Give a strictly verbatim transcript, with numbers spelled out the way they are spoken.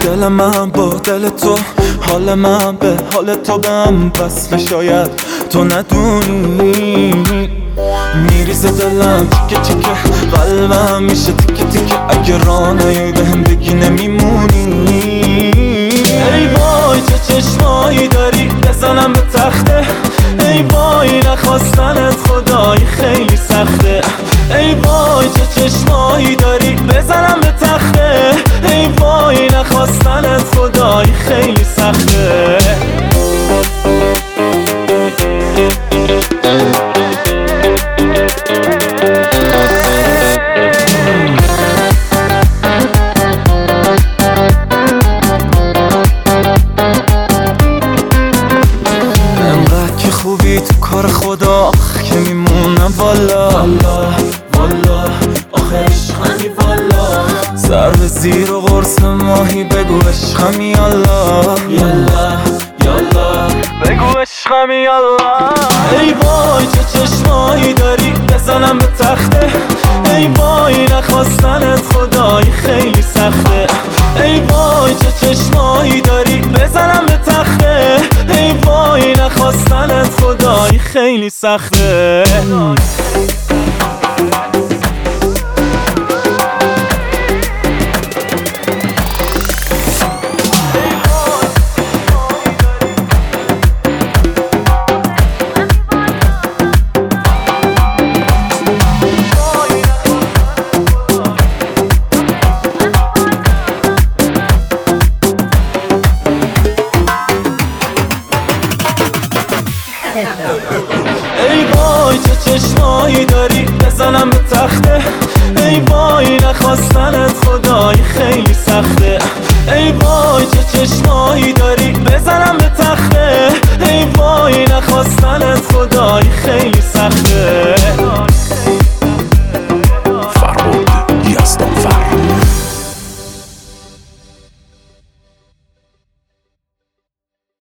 دل من با دل تو، حال من به حال تو به هم وصل، شاید تو ندونی میریزه دلم تیکه تیکه، قلبم میشه تیکه تیکه، اگه راه نیای بهم بگی نمیمونی. ای وای چه چشمایی داری بزنم به تخته، ای وای نخواستنت خدایی خیلی سخته، ای وای چه چشمایی داری بزنم به تخته، ای وای نخواستنت خدایی خیلی سخته. انقدر که خوبی تو کار خدا آخ که میمونم والا والا والا، آخه عشقمی والا، سر به زیر و قرص ماهی بگو عشقمی یالا یالا یالا، بگو عشقمی یالا. ای وای چه چشمایی داری بزنم به تخته، ای وای نخواستنت خدایی خیلی سخته، ای وای چه چشمایی داری بزنم به تخته، ای وای نخواستنت خدایی خیلی سخته. ای وای چه چشمایی داری بزنم به تخته، ای وای نخواستنت